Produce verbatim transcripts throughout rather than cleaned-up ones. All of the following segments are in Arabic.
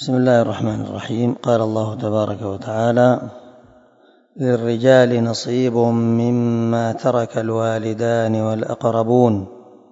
بسم الله الرحمن الرحيم. قال الله تبارك وتعالى: للرجال نصيب مما ترك الوالدان والأقربون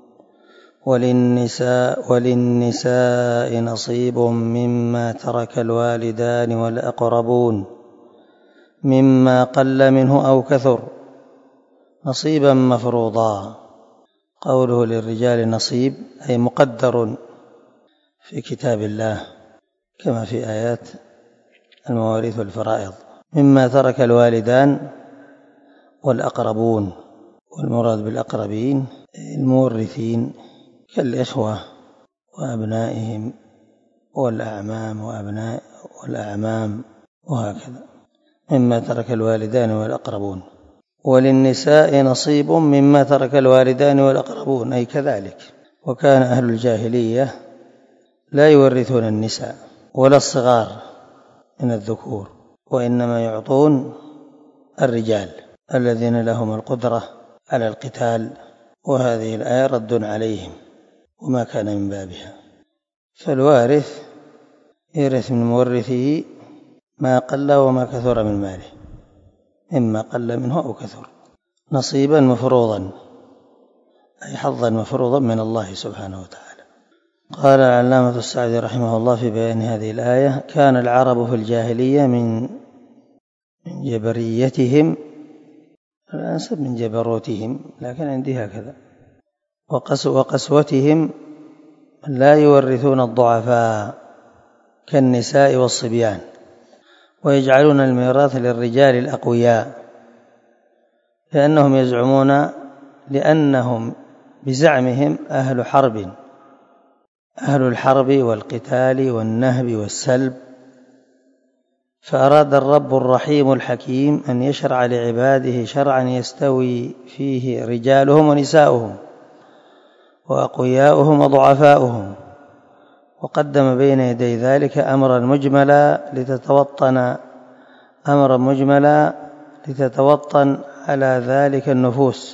وللنساء, وللنساء نصيب مما ترك الوالدان والأقربون مما قل منه أو كثر نصيبا مفروضا. قوله للرجال نصيب أي مقدر في كتاب الله كما في آيات المواريث والفرائض. مما ترك الوالدان والأقربون، والمراد بالأقربين المورثين كالإخوة وأبنائهم والأعمام وأبناء والأعمام وهكذا. مما ترك الوالدان والأقربون. وللنساء نصيب مما ترك الوالدان والأقربون أي كذلك. وكان أهل الجاهلية لا يورثون النساء ولا الصغار من الذكور، وإنما يعطون الرجال الذين لهم القدرة على القتال، وهذه الآية رد عليهم وما كان من بابها. فالوارث يرث من مورثه ما قل وما كثر من ماله، إما قل منه أو كثر، نصيبا مفروضا أي حظا مفروضا من الله سبحانه وتعالى. قال العلامة السعدي رحمه الله في بيان هذه الآية: كان العرب في الجاهلية من جبريتهم، الأنسب من جبروتهم لكن عندي هكذا، وقسوتهم لا يورثون الضعفاء كالنساء والصبيان، ويجعلون الميراث للرجال الأقوياء، لأنهم يزعمون لأنهم بزعمهم أهل حرب، أهل الحرب والقتال والنهب والسلب. فأراد الرب الرحيم الحكيم أن يشرع لعباده شرعا يستوي فيه رجالهم ونساؤهم وأقوياؤهم وضعفاؤهم، وقدم بين يدي ذلك أمرا مجملا لتتوطن أمرا مجملا لتتوطن على ذلك النفوس،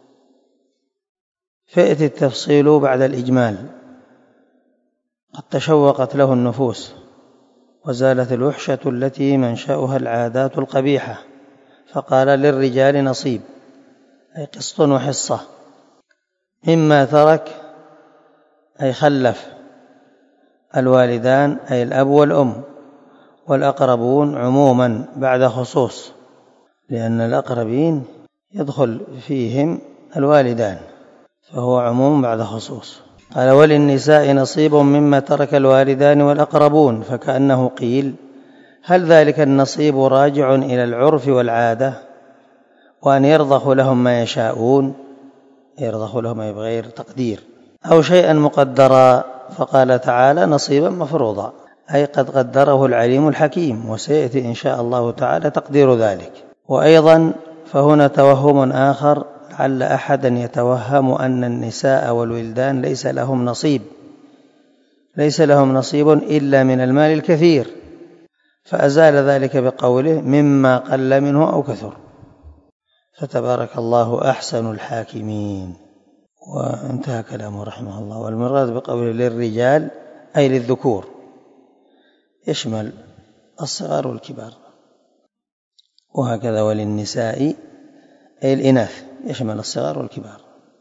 فيأتي التفصيل بعد الإجمال. قد تشوقت له النفوس وزالت الوحشة التي منشأها العادات القبيحة، فقال: للرجال نصيب أي قسط وحصة مما ترك أي خلف الوالدان أي الأب والأم، والأقربون عموما بعد خصوص، لأن الأقربين يدخل فيهم الوالدان، فهو عموم بعد خصوص. قال: وللنساء نصيب مما ترك الوالدان والأقربون، فكأنه قيل: هل ذلك النصيب راجع إلى العرف والعادة، وأن يرضخ لهم ما يشاءون، يرضخ لهم بغير تقدير، أو شيئا مقدرا؟ فقال تعالى: نصيبا مفروضا أي قد قدره العليم الحكيم، وسيأتي إن شاء الله تعالى تقدير ذلك. وأيضا فهنا توهم آخر، لعل أحدا يتوهم أن النساء والولدان ليس لهم نصيب ليس لهم نصيب إلا من المال الكثير، فأزال ذلك بقوله: مما قل منه أو كثر. فتبارك الله أحسن الحاكمين. وانتهى كلامه رحمه الله. والمراد بقوله للرجال أي للذكور، يشمل الصغار والكبار، وهكذا وللنساء أي الإناث، يشمل الصغار والكبار.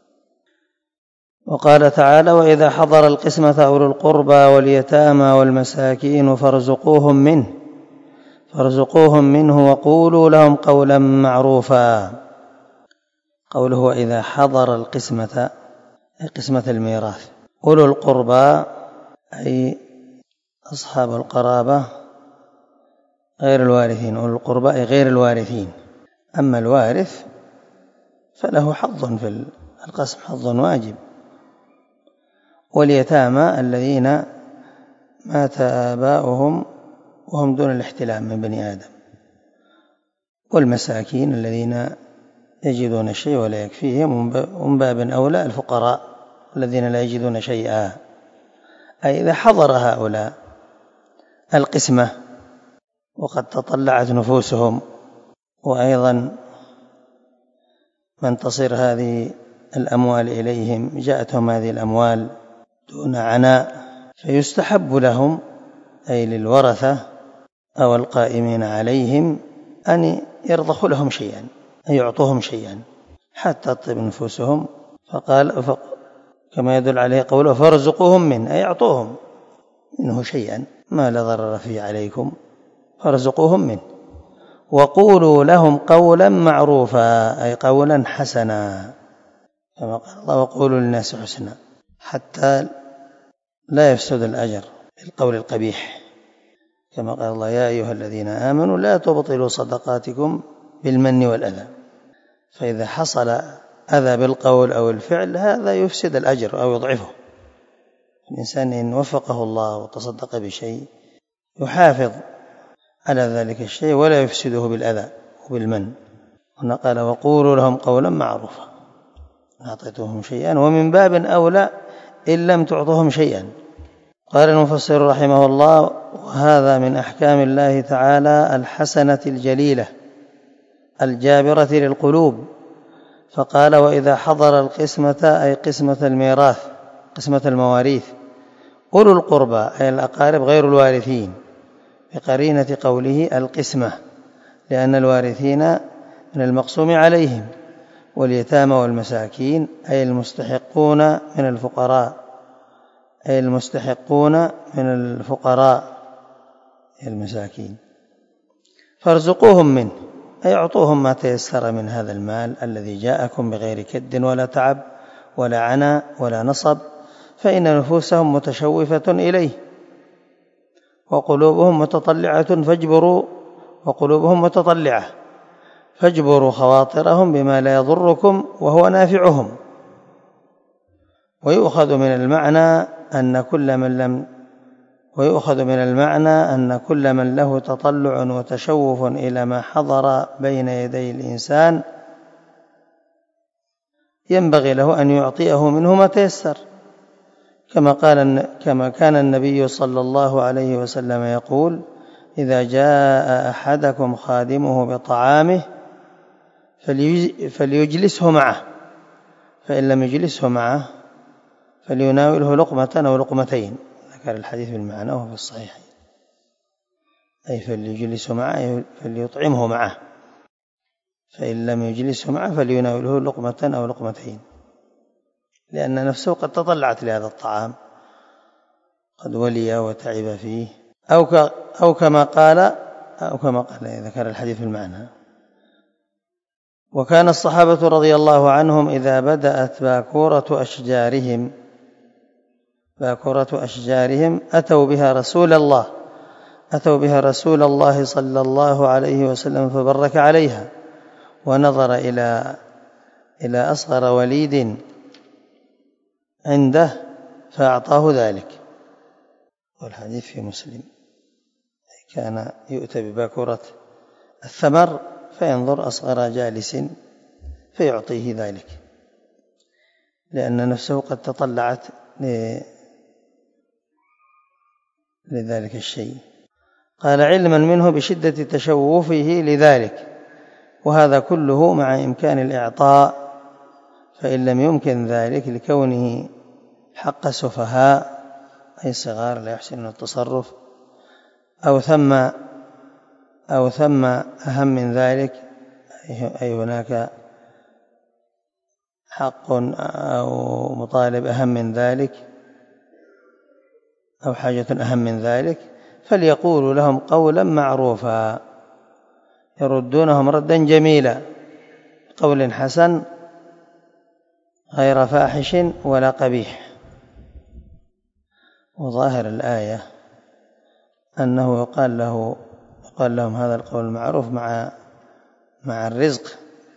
وقال تعالى: وإذا حضر القسمة أولو القربى واليتامى والمساكين فارزقوهم منه فارزقوهم منه وقولوا لهم قولا معروفا. قوله وإذا حضر القسمة أي قسمة الميراث. أولو القربى أي أصحاب القرابة غير الوارثين، أولو القربى أي غير الوارثين. أما الوارث فله حظ في القسم، حظ واجب. واليتامى الذين مات آباؤهم وهم دون الاحتلام من بني آدم. والمساكين الذين يجدون الشيء ولا يكفيهم، ومن باب أولى الفقراء الذين لا يجدون شيئا. أي إذا حضر هؤلاء القسمة وقد تطلعت نفوسهم، وأيضا من تصير هذه الأموال إليهم، جاءتهم هذه الأموال دون عناء، فيستحب لهم أي للورثة أو القائمين عليهم أن يرضخوا لهم شيئا، أن يعطوهم شيئا حتى تطيب نفوسهم. فقال فق كما يدل عليه قوله فارزقوهم منه، أي أعطوهم منه شيئا ما لا ضرر فيه عليكم، فارزقوهم منه. وقولوا لهم قولا معروفا، أي قولا حسنا، كما قال الله وقولوا للناس حسنا، حتى لا يفسد الأجر بالقول القبيح، كما قال الله يا أيها الذين آمنوا لا تبطلوا صدقاتكم بالمن والأذى. فإذا حصل أذى بالقول أو الفعل هذا يفسد الأجر أو يضعفه. الإنسان إن وفقه الله وتصدق بشيء يحافظ على ذلك الشيء ولا يفسده بالأذى وبالمن. هنا قال وقولوا لهم قولا معروفا، أعطيتهم شيئا، ومن باب أولى إن لم تعطهم شيئا. قال المفسر رحمه الله وهذا من أحكام الله تعالى الحسنة الجليلة الجابرة للقلوب. فقال وإذا حضر القسمة، أي قسمة الميراث، قسمة المواريث، أولو القربى أي الأقارب غير الوارثين، بقرينة قوله القسمة، لأن الوارثين من المقسوم عليهم، واليتامى والمساكين أي المستحقون من الفقراء، أي المستحقون من الفقراء المساكين. فارزقوهم منه، أي أعطوهم ما تيسر من هذا المال الذي جاءكم بغير كد ولا تعب ولا عناء ولا نصب، فإن نفوسهم متشوفة إليه وقلوبهم متطلعة فاجبروا وقلوبهم متطلعة فاجبروا خواطرهم بما لا يضركم وهو نافعهم. ويؤخذ من المعنى أن كل من لم ويؤخذ من المعنى أن كل من له تطلع وتشوف إلى ما حضر بين يدي الإنسان ينبغي له أن يعطيه منه ما تيسر، كما قال كما كان النبي صلى الله عليه وسلم يقول إذا جاء أحدكم خادمه بطعامه فليجلسه معه، فإن لم يجلسه معه فليناوله لقمة أو لقمتين. ذكر الحديث بالمعنى وهو في الصحيحين، أي فليجلسه معه فليطعمه معه، فإن لم يجلسه معه فليناوله لقمة أو لقمتين، لأن نفسه قد تطلعت لهذا الطعام، قد ولي وتعب فيه، أو أو كما قال أو كما قال ذكر الحديث بالمعنى. وكان الصحابة رضي الله عنهم إذا بدأت باكورة أشجارهم باكورة أشجارهم أتوا بها رسول الله أتوا بها رسول الله صلى الله عليه وسلم فبرك عليها، ونظر إلى إلى أصغر وليد عنده فأعطاه ذلك. والحديث في مسلم كان يؤتى بباكورة الثمر فينظر أصغر جالس فيعطيه ذلك، لأن نفسه قد تطلعت لذلك الشيء. قال علما منه بشدة تشوفه لذلك، وهذا كله مع إمكان الإعطاء، فإن لم يمكن ذلك لكونه حق سفهاء أي صغار لا يحسنون التصرف، أو ثم أو ثم أهم من ذلك، أي هناك حق أو مطالب أهم من ذلك أو حاجة أهم من ذلك، فليقولوا لهم قولا معروفا يردونهم ردا جميلا قول حسن غير فاحش ولا قبيح. وظاهر الآية أنه يقال له يقال لهم هذا القول المعروف مع مع الرزق،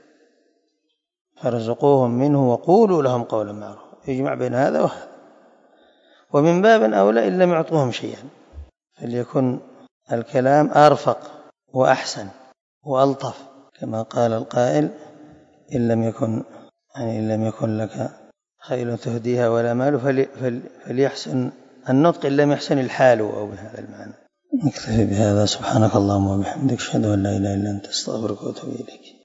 فارزقوهم منه وقولوا لهم قولا معروفا، يجمع بين هذا وهذا. ومن باب أولى إن لم يعطوهم شيئا فليكن الكلام أرفق وأحسن وألطف، كما قال القائل إن لم يكن يعني إن لم يكن لك خيل تهديها ولا مال فليحسن النطق إن لم يحسن الحال، أو بهذا المعنى. نكتفي بهذا. سبحانك اللهم وبحمدك أشهد أن لا إله إلا أنت أستغفرك وأتوب إليك.